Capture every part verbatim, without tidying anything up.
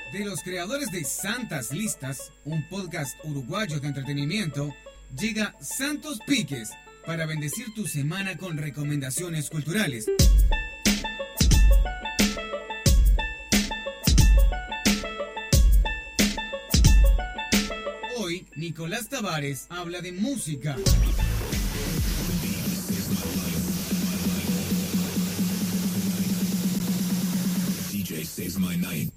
De los creadores de Santas Listas, un podcast uruguayo de entretenimiento, llega Santos Piques para bendecir tu semana con recomendaciones culturales. Hoy, Nicolás Tavares habla de música. D J saves my night.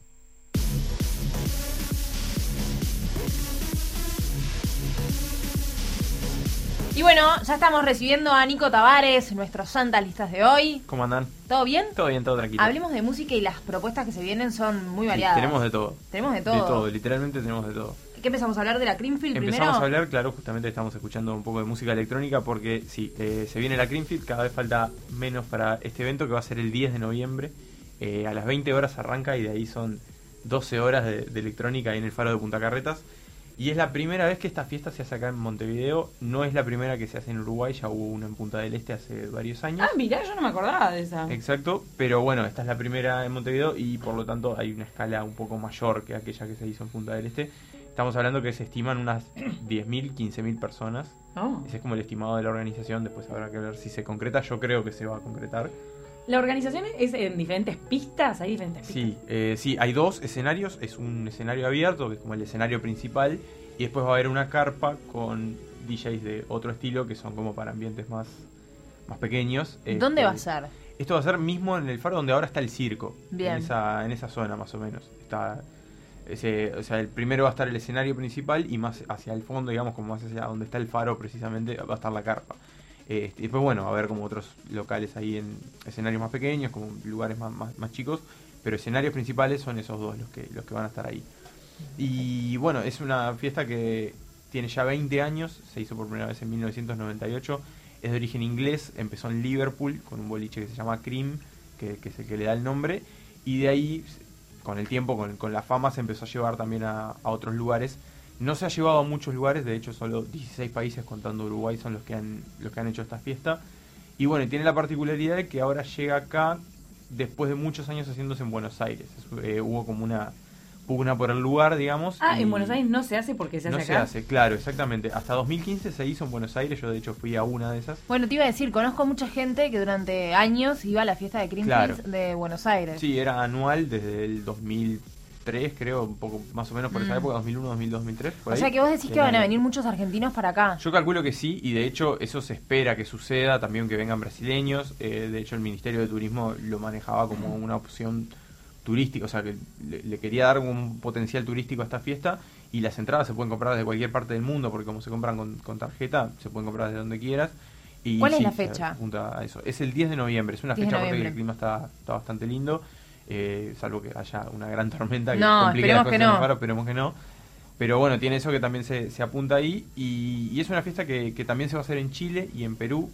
Y bueno, ya estamos recibiendo a Nico Tavares, nuestros Santas Listas de hoy. ¿Cómo andan? ¿Todo bien? Todo bien, todo tranquilo. Hablemos de música y las propuestas que se vienen son muy variadas. Sí, tenemos de todo. Tenemos de todo. De todo, literalmente tenemos de todo. ¿Qué empezamos a hablar de la Creamfield primero? Empezamos a hablar, claro, justamente estamos escuchando un poco de música electrónica porque sí, eh, se viene la Creamfield, cada vez falta menos para este evento que va a ser el diez de noviembre. Eh, a las veinte horas arranca y de ahí son doce horas de, de electrónica ahí en el Faro de Punta Carretas. Y es la primera vez que esta fiesta se hace acá en Montevideo. No es la primera que se hace en Uruguay, ya hubo una en Punta del Este hace varios años. Ah, mirá, yo no me acordaba de esa. Exacto, pero bueno, esta es la primera en Montevideo y por lo tanto hay una escala un poco mayor que aquella que se hizo en Punta del Este. Estamos hablando que se estiman unas diez mil, quince mil personas. Oh. Ese es como el estimado de la organización, después habrá que ver si se concreta. Yo creo que se va a concretar. ¿La organización es en diferentes pistas? ¿Hay diferentes pistas? Sí, eh, sí, hay dos escenarios. Es un escenario abierto, que es como el escenario principal, y después va a haber una carpa con D Js de otro estilo, que son como para ambientes más, más pequeños. ¿Dónde Este, va a ser? Esto va a ser mismo en el Faro donde ahora está el circo. Bien. En esa, en esa zona más o menos. Está ese, o sea, el primero va a estar el escenario principal y más hacia el fondo, digamos, como más hacia donde está el faro precisamente, va a estar la carpa. Eh, y después, bueno, va a haber como otros locales ahí en escenarios más pequeños, como lugares más, más, más chicos, pero escenarios principales son esos dos los que, los que van a estar ahí. Y bueno, es una fiesta que tiene ya veinte años, se hizo por primera vez en mil novecientos noventa y ocho, es de origen inglés, empezó en Liverpool con un boliche que se llama Cream, que, que es el que le da el nombre, y de ahí, con el tiempo, con, con la fama, se empezó a llevar también a, a otros lugares. No se ha llevado a muchos lugares, de hecho solo dieciséis países contando Uruguay son los que han, los que han hecho esta fiesta. Y bueno, tiene la particularidad de que ahora llega acá después de muchos años haciéndose en Buenos Aires. Eh, hubo como una pugna por el lugar, digamos. Ah, y en Buenos Aires no se hace porque se hace no acá. se hace, claro, exactamente. Hasta dos mil quince se hizo en Buenos Aires, yo de hecho fui a una de esas. Bueno, te iba a decir, conozco mucha gente que durante años iba a la fiesta de Creamfield Claro. de Buenos Aires. Sí, era anual desde el dos mil tres, creo, un poco más o menos por esa Mm. época, dos mil uno, dos mil dos, dos mil tres. Por O ahí. sea que vos decís que Era- van a venir muchos argentinos para acá. Yo calculo que sí, y de hecho eso se espera que suceda, también que vengan brasileños. Eh, de hecho el Ministerio de Turismo lo manejaba como una opción turística, o sea que le, le quería dar un potencial turístico a esta fiesta, y las entradas se pueden comprar desde cualquier parte del mundo, porque como se compran con, con tarjeta, se pueden comprar desde donde quieras. Y ¿Cuál es sí, la se fecha? apunta a eso. Es el diez de noviembre, es una diez de fecha aparte que noviembre. el clima está, está bastante lindo, eh, salvo que haya una gran tormenta que No, complique esperemos las que cosas en el no. Faro, esperemos que no. Pero bueno, tiene eso que también se, se apunta ahí, y, y es una fiesta que, que también se va a hacer en Chile y en Perú.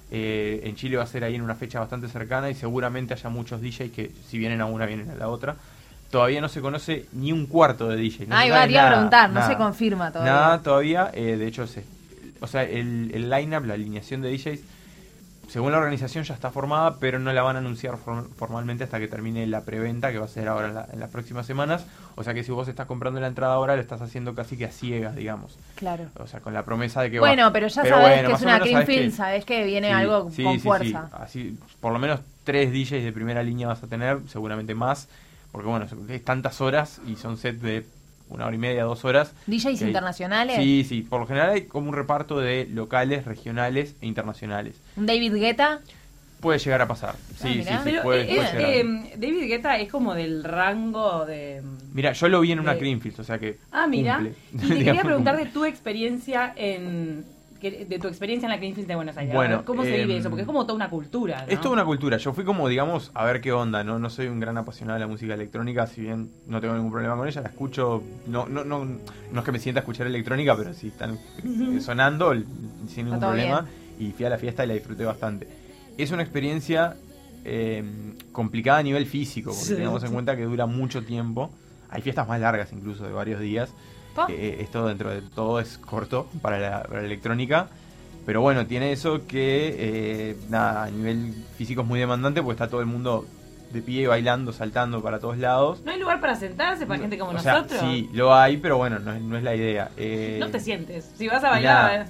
Eh, en Chile va a ser ahí en una fecha bastante cercana y seguramente haya muchos D Js que si vienen a una vienen a la otra. Todavía no se conoce ni un cuarto de D J. No Ah, se igual sabe te iba a nada, preguntar, no nada. se confirma todavía. Nada todavía, eh, de hecho, se, o sea, el, el line-up, la alineación de D Js, según la organización ya está formada, pero no la van a anunciar form- formalmente hasta que termine la preventa, que va a ser ahora en, la- en las próximas semanas. O sea que si vos estás comprando la entrada ahora, lo estás haciendo casi que a ciegas, digamos. Claro. O sea, con la promesa de que Bueno, va. pero ya Pero sabes bueno, que más es o una menos sabés Creamfield, que- sabes que viene Sí, algo sí, con sí, fuerza. sí. Así, por lo menos tres D Js de primera línea vas a tener, seguramente más, porque bueno, es tantas horas y son sets de una hora y media, dos horas. D Js que hay- internacionales. Sí, sí, por lo general hay como un reparto de locales, regionales e internacionales. Un David Guetta. Puede llegar a pasar, sí, sí, mirá. sí, Pero puede, eh, puede es, llegar a- eh, David Guetta es como del rango de... Mira, yo lo vi en una de- Creamfield, o sea que Ah, mira. cumple. Y te quería Digamos, preguntar de cumple. tu experiencia en... que- de tu experiencia en la Creamfield de Buenos Aires. Bueno, A ver, ¿cómo se eh, vive eso? Porque es como toda una cultura, ¿no? Es toda una cultura. Yo fui como, digamos, a ver qué onda. No, no soy un gran apasionado de la música electrónica, si bien no tengo ningún problema con ella. La escucho, no, no, no, no es que me sienta a escuchar electrónica, pero si están sonando, l- sin ningún Está todo problema. Y fui a la fiesta y la disfruté bastante. Es una experiencia eh, complicada a nivel físico, porque Sí. tengamos en cuenta que dura mucho tiempo. Hay fiestas más largas, incluso de varios días. Pa. Eh, esto dentro de todo es corto para la, para la electrónica. Pero bueno, tiene eso que, eh, nada, a nivel físico es muy demandante porque está todo el mundo de pie, bailando, saltando para todos lados. ¿No hay lugar para sentarse para gente como O sea, nosotros? sí, lo hay, pero bueno, no, es- no es la idea. Eh, No te sientes. Si vas a y bailar, nada, a ver.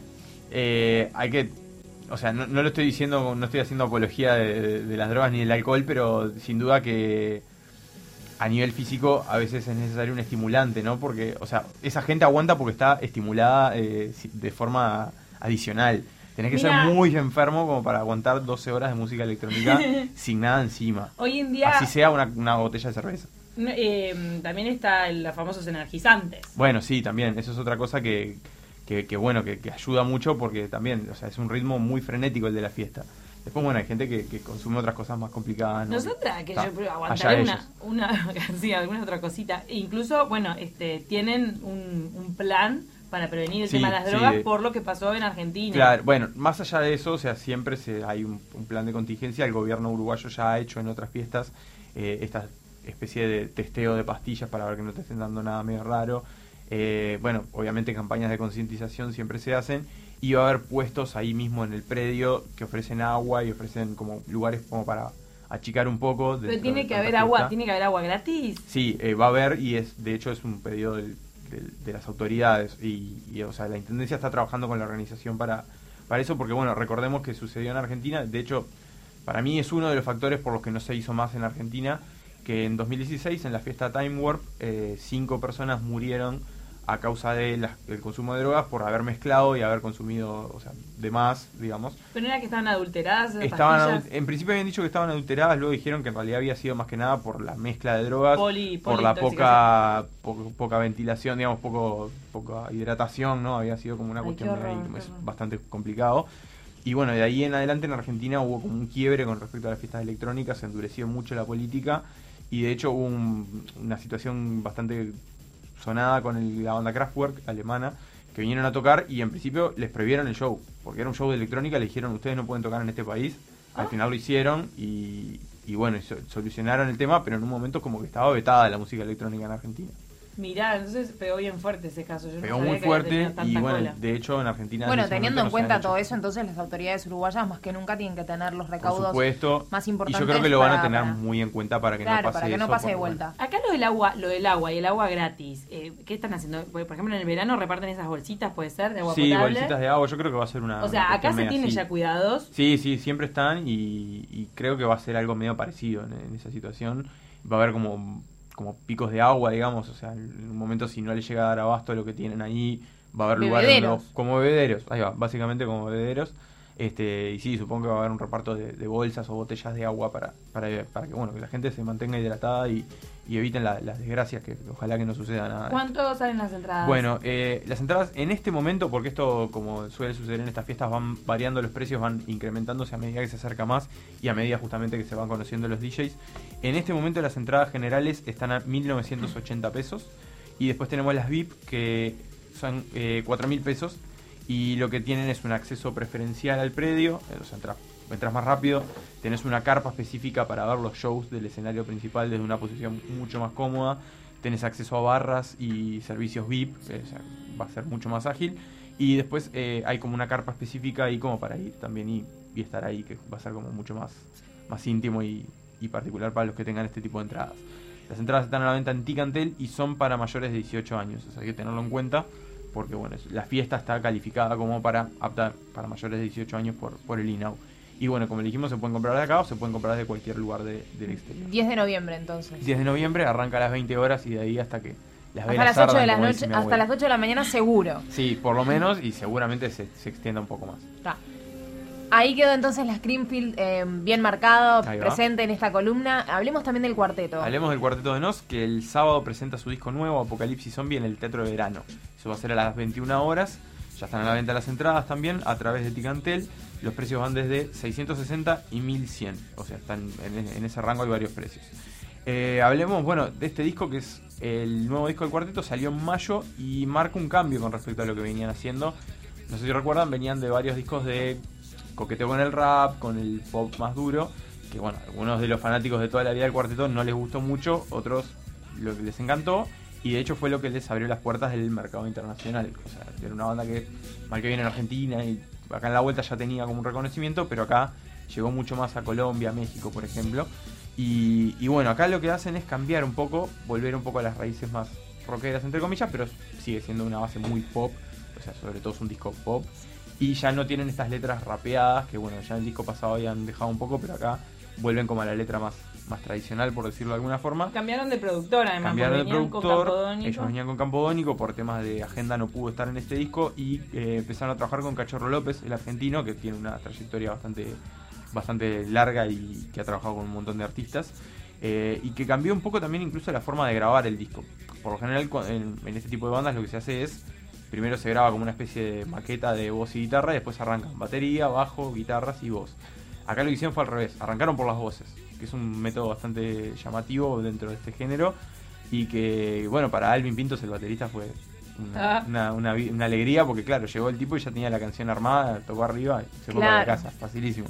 eh, hay que, o sea, no, no lo estoy diciendo, no estoy haciendo apología de, de- de las drogas ni del alcohol, pero sin duda que a nivel físico a veces es necesario un estimulante, ¿no? Porque, o sea, esa gente aguanta porque está estimulada eh, si- de forma adicional. Tenés que Mira. ser muy enfermo como para aguantar doce horas de música electrónica sin nada encima. Hoy en día Así sea una, una botella de cerveza. no, eh, también está los famosos energizantes. Bueno, sí, también. Eso es otra cosa que, que, que bueno, que, que ayuda mucho porque también, o sea, es un ritmo muy frenético el de la fiesta. Después, bueno, hay gente que, que consume otras cosas más complicadas, ¿no? Nosotras, que Ta, yo allá aguantaré una, ellos. una, sí, alguna otra cosita. E incluso, bueno, este, tienen un, un plan para prevenir el Sí, tema de las sí, drogas de- por lo que pasó en Argentina. Claro, bueno, más allá de eso, o sea, siempre se, hay un, un plan de contingencia. El gobierno uruguayo ya ha hecho en otras fiestas eh, esta especie de testeo de pastillas para ver que no te estén dando nada medio raro. Eh, bueno, obviamente campañas de concientización siempre se hacen y va a haber puestos ahí mismo en el predio que ofrecen agua y ofrecen como lugares como para achicar un poco. Pero dentro tiene de que tanta haber agua, fiesta. tiene que haber agua gratis. Sí, eh, va a haber y es de hecho es un pedido del- del- de las autoridades y, y, o sea, la Intendencia está trabajando con la organización para, para eso porque bueno, recordemos que sucedió en Argentina, de hecho para mí es uno de los factores por los que no se hizo más en Argentina, que en dos mil dieciséis en la fiesta Time Warp eh, cinco personas murieron a causa de las- del consumo de drogas por haber mezclado y haber consumido, o sea, de más, digamos. Pero no era que estaban adulteradas esas Estaban, pastillas. adul- en principio habían dicho que estaban adulteradas, luego dijeron que en realidad había sido más que nada por la mezcla de drogas, Poli- por la poliintoxicación. poca po- poca ventilación, digamos, poco poca hidratación, ¿no? Había sido como una Ay, cuestión qué horror, ahí, qué es horror. bastante complicado. Y bueno, de ahí en adelante en Argentina hubo como un quiebre con respecto a las fiestas electrónicas, se endureció mucho la política y de hecho hubo un- una situación bastante sonada con el- la banda Kraftwerk alemana que vinieron a tocar y en principio les prohibieron el show, porque era un show de electrónica, le dijeron ustedes no pueden tocar en este país, al Ah. final lo hicieron y, y bueno, y so- solucionaron el tema, pero en un momento como que estaba vetada la música electrónica en Argentina. Mirá, entonces pegó bien fuerte ese caso. Yo no Pegó sabía muy que fuerte tenía tanta y bueno, cola. de hecho en Argentina... en Bueno, ese teniendo en momento no se cuenta habían todo hecho. eso, entonces las autoridades uruguayas más que nunca tienen que tener los Por recaudos supuesto, más y importantes. yo creo que lo van a para- tener para- muy en cuenta para que Claro, no pase para que no eso, pase de porque, vuelta. Acá lo del agua, lo del agua y el agua gratis, eh, ¿qué están haciendo? Por por ejemplo, en el verano reparten esas bolsitas, puede ser, de agua Sí, potable. bolsitas de agua, yo creo que va a ser una... O sea, una acá cuestión se media tiene así. ya cuidados. Sí, sí, siempre están y, y creo que va a ser algo medio parecido en, en esa situación. Va a haber como, como picos de agua, digamos, o sea, en un momento si no le llega a dar abasto a lo que tienen ahí, va a haber lugares donde- Bebederos. como bebederos, ahí va, básicamente como bebederos. Este, y sí, supongo que va a haber un reparto de, de bolsas o botellas de agua para, para, para que bueno que la gente se mantenga hidratada y, y eviten la- las desgracias que ojalá que no suceda nada. ¿Cuánto salen las entradas? Bueno, eh, las entradas en este momento, porque esto como suele suceder en estas fiestas, van variando los precios, van incrementándose a medida que se acerca más y a medida justamente que se van conociendo los D Js. En este momento las entradas generales están a mil novecientos ochenta pesos y después tenemos las V I P que son eh, cuatro mil pesos y lo que tienen es un acceso preferencial al predio, eh, o sea, entras, entras más rápido, tenés una carpa específica para ver los shows del escenario principal desde una posición mucho más cómoda, tenés acceso a barras y servicios V I P, eh, o sea, va a ser mucho más ágil y después eh, hay como una carpa específica ahí como para ir también y, y estar ahí, que va a ser como mucho más, más íntimo y, y particular para los que tengan este tipo de entradas. Las entradas están a la venta en Ticantel y son para mayores de dieciocho años, o sea, hay que tenerlo en cuenta porque bueno, es- la fiesta está calificada como para apta para mayores de dieciocho años por, por el I N A U. Y bueno, como le dijimos, se pueden comprar de acá o se pueden comprar de cualquier lugar de, del exterior. diez de noviembre, entonces. diez de noviembre arranca a las veinte horas y de ahí hasta que las Hasta velas las ocho de ardan, la como noche, dice mi hasta abuela. las ocho de la mañana seguro. Sí, por lo menos y seguramente se, se extienda un poco más. Está. Ahí quedó entonces la Screamfield eh, bien marcado, Ahí va. presente en esta columna. Hablemos también del cuarteto. Hablemos del Cuarteto de Nos, que el sábado presenta su disco nuevo, Apocalipsis Zombie, en el Teatro de Verano. Eso va a ser a las veintiuna horas. Ya están a la venta las entradas también a través de Ticantel. Los precios van desde seiscientos sesenta y mil cien. O sea, están en, en ese rango, hay varios precios. Eh, hablemos, bueno, de este disco que es el nuevo disco del cuarteto. Salió en mayo y marca un cambio con respecto a lo que venían haciendo. No sé si recuerdan, venían de varios discos de coqueteo con el rap, con el pop más duro. Que bueno, algunos de los fanáticos de toda la vida del cuarteto no les gustó mucho, otros lo que les encantó. Y de hecho fue lo que les abrió las puertas del mercado internacional. O sea, era una banda que mal que viene en Argentina y acá en la vuelta ya tenía como un reconocimiento, pero acá llegó mucho más a Colombia, México, por ejemplo. Y, y bueno, acá lo que hacen es cambiar un poco, volver un poco a las raíces más rockeras, entre comillas, pero sigue siendo una base muy pop, o sea, sobre todo es un disco pop. Y ya no tienen estas letras rapeadas, que bueno, ya en el disco pasado habían dejado un poco, pero acá vuelven como a la letra más, más tradicional, por decirlo de alguna forma. Cambiaron de productor, además. Cambiaron de venían productor, con Campodónico. ellos venían con Campodónico, por temas de agenda no pudo estar en este disco, y eh, empezaron a trabajar con Cachorro López, el argentino, que tiene una trayectoria bastante, bastante larga y que ha trabajado con un montón de artistas. Eh, y que cambió un poco también incluso la forma de grabar el disco. Por lo general en, en este tipo de bandas lo que se hace es, primero se graba como una especie de maqueta de voz y guitarra y después arrancan batería, bajo, guitarras y voz. Acá lo que hicieron fue al revés, arrancaron por las voces, que es un método bastante llamativo dentro de este género y que, bueno, para Alvin Pintos, el baterista, fue una, Ah. una, una, una alegría porque, claro, llegó el tipo y ya tenía la canción armada, tocó arriba y se fue para la Claro. casa, facilísimo.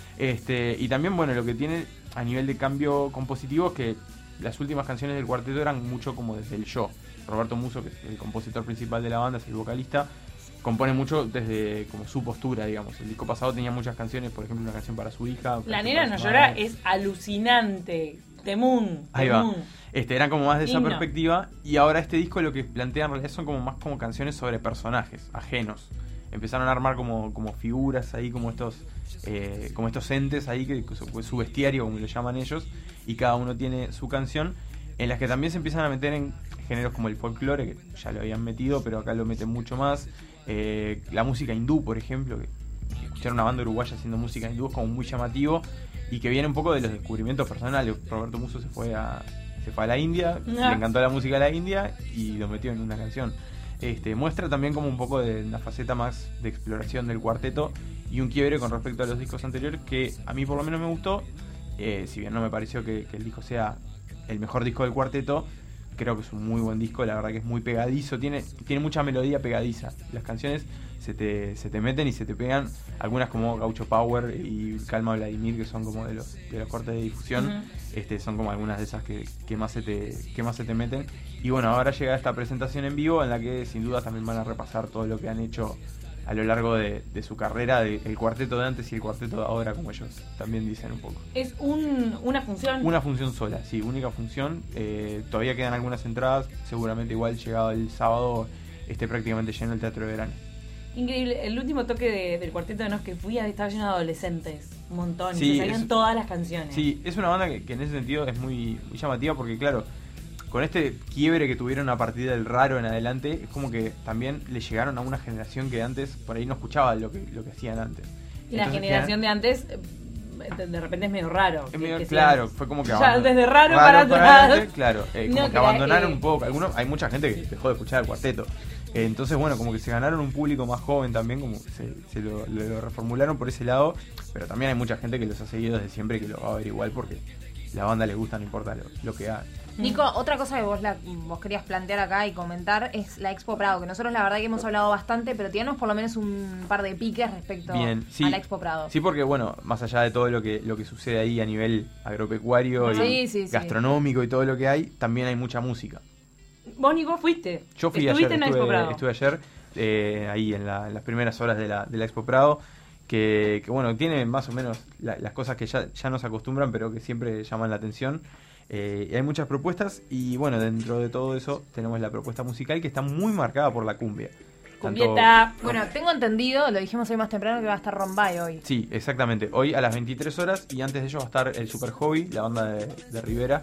Este, y también, bueno, lo que tiene a nivel de cambio compositivo es que las últimas canciones del cuarteto eran mucho como desde el yo. Roberto Musso, que es el compositor principal de la banda, es el vocalista, compone mucho desde como su postura, digamos. El disco pasado tenía muchas canciones, por ejemplo, una canción para su hija. La canción nena para no su llora, madre. es alucinante. Temun. Ahí va. Temun. Este, eran como más de esa Himno. perspectiva. Y ahora este disco lo que plantea en realidad son como más como canciones sobre personajes ajenos. Empezaron a armar como, como figuras ahí, como estos eh, como estos entes ahí, que su, su bestiario, como lo llaman ellos, y cada uno tiene su canción, en las que también se empiezan a meter en géneros como el folclore, que ya lo habían metido, pero acá lo meten mucho más. Eh, la música hindú, por ejemplo, que escuchar una banda uruguaya haciendo música hindú es como muy llamativo, y que viene un poco de los descubrimientos personales. Roberto Musso se fue a, se fue a la India, Ah. le encantó la música de la India y lo metió en una canción. Este, muestra también como un poco de una faceta más de exploración del cuarteto y un quiebre con respecto a los discos anteriores que a mí por lo menos me gustó. Eh, si bien no me pareció que, que el disco sea el mejor disco del cuarteto, creo que es un muy buen disco, la verdad que es muy pegadizo, tiene, tiene mucha melodía pegadiza. Las canciones se te, se te meten y se te pegan, algunas como Gaucho Power y Calma Vladimir, que son como de los, de los cortes de difusión. Ujú. Este, son como algunas de esas que, que más se te, que más se te meten. Y bueno, ahora llega esta presentación en vivo en la que sin duda también van a repasar todo lo que han hecho a lo largo de, de su carrera, de, el cuarteto de antes y el cuarteto de ahora, como ellos también dicen un poco. Es un, una función. Una función sola, sí, única función. Eh, todavía quedan algunas entradas, seguramente igual llegado el sábado esté prácticamente lleno el Teatro de Verano. Increíble. El último toque de- del cuarteto de Nos que fui estaba lleno de adolescentes. Un montón. Sí, y se salían es- todas las canciones. Sí, es una banda que, que en ese sentido es muy, muy llamativa porque, claro, con este quiebre que tuvieron a partir del raro en adelante, es como que también le llegaron a una generación que antes por ahí no escuchaba lo que, lo que hacían antes. Y la Entonces, generación de antes, eh, de, de repente es medio raro. Es que- medio- que claro, sigan- fue como que Ya, abandon- desde raro para atrás. adelante, claro, eh, como No, que que- abandonaron eh, un poco. Algunos, hay mucha gente que dejó de escuchar el cuarteto. Eh, entonces, bueno, como que se ganaron un público más joven también, como que se, se lo, lo- lo reformularon por ese lado. Pero también hay mucha gente que los ha seguido desde siempre y que lo va a ver igual porque la banda le gusta, no importa lo, lo que haga. Nico, otra cosa que vos, la, vos querías plantear acá y comentar es la Expo Prado, que nosotros la verdad que hemos hablado bastante, pero tiranos por lo menos un par de piques respecto Bien, sí. a la Expo Prado. Sí, porque bueno, más allá de todo lo que lo que sucede ahí a nivel agropecuario Sí, y sí, sí. gastronómico y todo lo que hay, también hay mucha música. Vos, Nico, fuiste. Yo fui Estuviste ayer, en la estuve, Expo Prado. estuve ayer eh, ahí en, la- en las primeras horas de la, de la Expo Prado, que, que, bueno, tiene más o menos la- las cosas que ya, ya nos acostumbran, pero que siempre llaman la atención. Eh, y hay muchas propuestas y bueno, dentro de todo eso tenemos la propuesta musical que está muy marcada por la cumbia. Tanto- Cumbieta. Bueno, tengo entendido, lo dijimos hoy más temprano, que va a estar Rombay hoy. Sí, exactamente. Hoy a las veintitrés horas y antes de ello va a estar el Super Hobby, la banda de, de Rivera,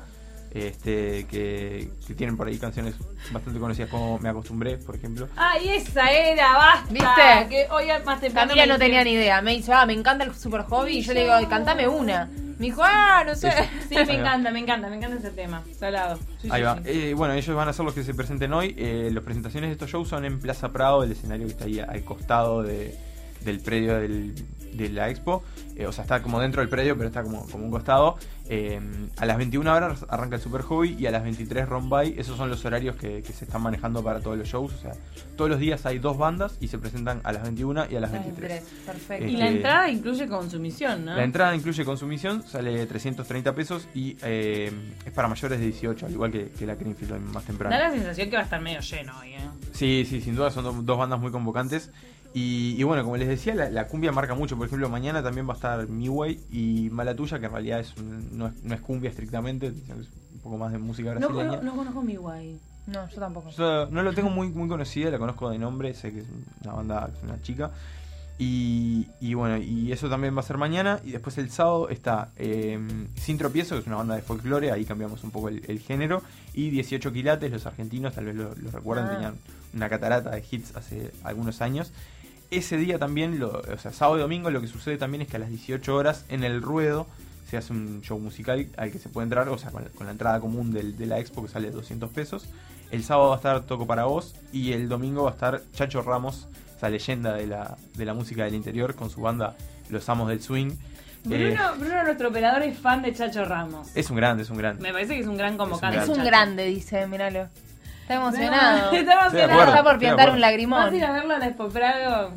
este, que, que tienen por ahí canciones bastante conocidas como Me Acostumbré, por ejemplo. Ay, esa era, basta. ¿Viste? Que hoy más temprano. Camila me no tenía dijeron- ni idea. Me dice, ah, me encanta el Super Hobby. Y yo le digo, cantame una. Me dijo, ah, no sé. Sí, me encanta, me encanta, me encanta ese tema. Salado. Sí, Ahí sí, va. sí. Eh, bueno, ellos van a ser los que se presenten hoy. Eh, las presentaciones de estos shows son en Plaza Prado, el escenario que está ahí al costado de, del predio del, de la expo. Eh, o sea, está como dentro del predio, pero está como, como un costado. Eh, a las veintiuna horas arranca el Super Hobby y a las veintitrés Rombay. Esos son los horarios que, que se están manejando para todos los shows. O sea, todos los días hay dos bandas y se presentan a las veintiuna y a las veintitrés. Perfecto. Y Este, la entrada incluye consumición, ¿no? La entrada incluye consumición, sale trescientos treinta pesos y eh, es para mayores de dieciocho, al igual que, que la Greenfield más temprano. Da la sensación que va a estar medio lleno hoy, ¿eh? Sí, sí, sin duda son do- dos bandas muy convocantes Y, y bueno, como les decía, la, la cumbia marca mucho. Por ejemplo, mañana también va a estar Miway y Mala Tuya, que en realidad es un- no, es, no es cumbia estrictamente, es un poco más de música No, brasileña. cono- no conozco mi guay. No, yo tampoco. Yo no lo tengo muy, muy conocida, la conozco de nombre, sé que es una banda, es una chica. Y, y bueno, y eso también va a ser mañana. Y después el sábado está eh, Sin Tropiezo, que es una banda de folclore, ahí cambiamos un poco el, el género. Y dieciocho Quilates, los argentinos, tal vez lo, lo recuerdan, Ah. tenían una catarata de hits hace algunos años. Ese día también, lo, o sea, sábado y domingo, lo que sucede también es que a las dieciocho horas en el Ruedo se hace un show musical al que se puede entrar, o sea, con, con la entrada común del, de la expo, que sale doscientos pesos. El sábado va a estar Toco para Vos y el domingo va a estar Chacho Ramos, esa leyenda de la, de la música del interior, con su banda Los Amos del Swing. Bruno, Eh, Bruno, nuestro operador, es fan de Chacho Ramos. es un grande, es un grande. Me parece que es un gran convocante. Es un Chacho. grande, dice, miralo. Está emocionado. Está Estoy de emocionado. acuerdo. Está por estoy de pintar acuerdo. un ¿Vas lagrimón. a ir a verlo a la Expo Prado?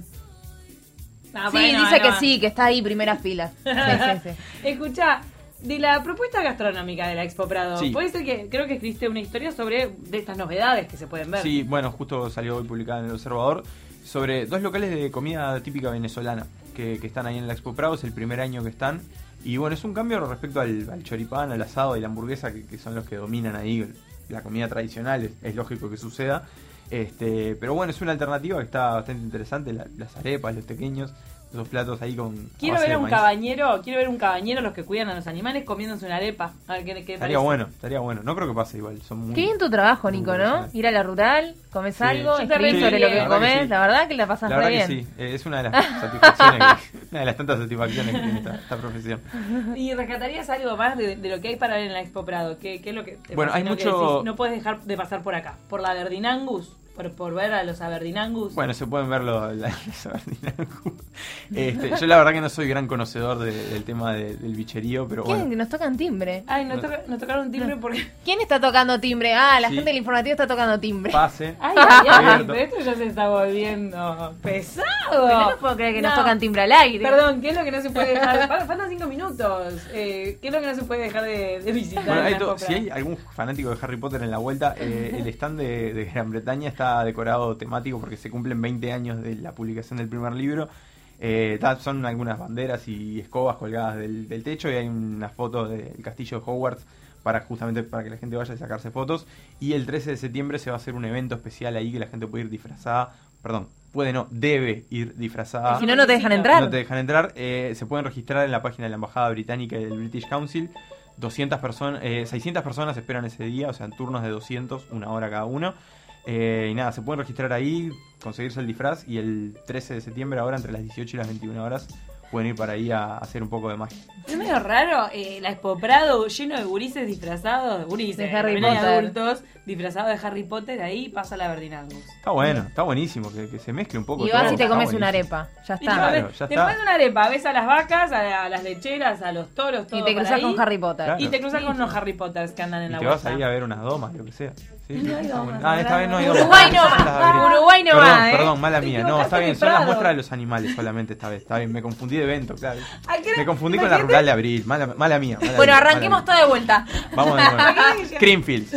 No, Sí, bueno, dice bueno. que sí, que está ahí, primera fila. Sí, sí, sí. Escucha, de la propuesta gastronómica de la Expo Prado, Sí. puede ser que creo que escribiste una historia sobre de estas novedades que se pueden ver. Sí, bueno, justo salió hoy publicada en El Observador sobre dos locales de comida típica venezolana que, que están ahí en la Expo Prado, es el primer año que están. Y bueno, es un cambio respecto al, al choripán, al asado y la hamburguesa, que, que son los que dominan ahí la comida tradicional, es, es lógico que suceda. Este, pero bueno, es una alternativa que está bastante interesante, la- las arepas, los pequeños, esos platos ahí con Quiero base ver de a un maíz. cabañero, quiero ver a un cabañero, los que cuidan a los animales, comiéndose una arepa. A ver qué, qué Estaría parece. bueno, estaría bueno. No creo que pase igual, son muy... Qué bien tu trabajo, Nico, ¿no? profesionales. Ir a la rural, comes Sí. algo, Yo te escribís re sobre bien. lo que La verdad que comes. sí. La verdad que la pasas La re verdad que bien. sí, eh, es una de las satisfacciones, que- una de las tantas satisfacciones que tiene esta, esta profesión. ¿Y rescatarías algo más de, de lo que hay para ver en la Expo Prado? ¿Qué, qué es lo que te Bueno, hay fascinó que mucho- decís, no puedes dejar de pasar por acá? ¿Por la Aberdeen Angus? ¿Por, por ver a los Aberdeen Angus? Bueno, se pueden ver los la, los Aberdeen. este, Yo la verdad que no soy gran conocedor de- del tema de- del bicherío, pero ¿Quién? bueno. Que nos tocan timbre. Ay, nos, toca- nos tocaron timbre porque... ¿Quién está tocando timbre? Ah, la Sí. gente del informativo está tocando timbre. Pase. Ay, ay, ay, Abierto. pero esto ya se está volviendo pesado. Pero no puedo creer que nos No. tocan timbre al aire. Perdón, ¿qué es lo que no se puede dejar? Fal- Faltan cinco minutos. Eh, ¿Qué es lo que no se puede dejar de, de visitar? Bueno, en hay la to- Expo si Prado? hay algún fanático de Harry Potter en la vuelta, eh, el stand de, de Gran Bretaña está decorado temático porque se cumplen veinte años de la publicación del primer libro. Eh, ta- son algunas banderas y escobas colgadas del, del techo y hay una foto del castillo de Hogwarts para justamente para que la gente vaya a sacarse fotos. Y el trece de septiembre se va a hacer un evento especial ahí que la gente puede ir disfrazada, perdón, puede no, debe ir disfrazada. Si no, no te dejan entrar. No te dejan entrar. Eh, se pueden registrar en la página de la Embajada Británica y del British Council. doscientas personas, eh, seiscientas personas esperan ese día, o sea, en turnos de doscientos, una hora cada uno. Eh, y nada, se pueden registrar ahí, conseguirse el disfraz y el trece de septiembre, ahora entre las dieciocho y las veintiuna horas, pueden ir para ahí a hacer un poco de magia. Es medio raro, eh, la Expo Prado lleno de gurises disfrazados, gurises, De Harry también hay Potter. adultos disfrazados de Harry Potter, ahí pasa la Aberdeen Angus. Está bueno, está buenísimo, que, que se mezcle un poco. Y todo, vas y te está comes una buenísimo. arepa. Ya Y te, está. Claro, comes- ya te está. pones una arepa, ves a las vacas, a, a las lecheras, a los toros, todo Y te por cruzas ahí, con Harry Potter. Claro. y te cruzas con unos Harry Potters que andan en Y la te vas vuelta. ahí a ver unas domas, lo que sea. Sí, Y sí, no hay está domas, bueno. Ah, esta vez no hay domas. Uruguay no Son las va. Aberdeen. Uruguay no perdón, va, ¿eh? Perdón, mala Te mía. No, equivocaste está bien, de son las Prado. muestras de los animales solamente esta vez. Está bien, me confundí de evento, claro. Ay, ¿qué era? Me confundí con la Imagínate- rural de abril. Mala, mala mía. mala Bueno, mía, mala arranquemos mía. todo de vuelta. Vamos de nuevo. Creamfields.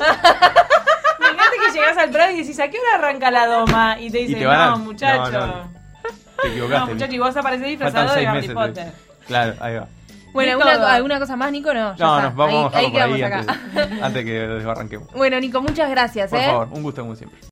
Imagínate que llegás al Prado y decís, ¿a qué hora arranca la doma? Y te Y dicen, te van a- no, muchacho. no, no. Te equivocaste. No, muchacho, y vos aparecés Faltan disfrazado de seis Harry meses. Potter. te- Claro, ahí va. Bueno, De ¿alguna, todo. ¿alguna cosa más, Nico? No, ya No, está. nos vamos ahí, a dejarlo ahí por ahí quedamos acá. antes, antes que lo desbarranquemos. Bueno, Nico, muchas gracias, Por ¿eh? favor, un gusto como siempre.